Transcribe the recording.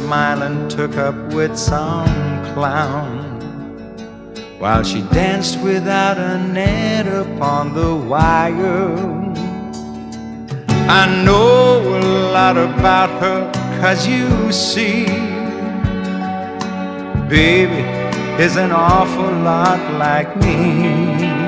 smile and took up with some clown, while she danced without a net upon the wire. I know a lot about her, 'cause you see, baby is an awful lot like me.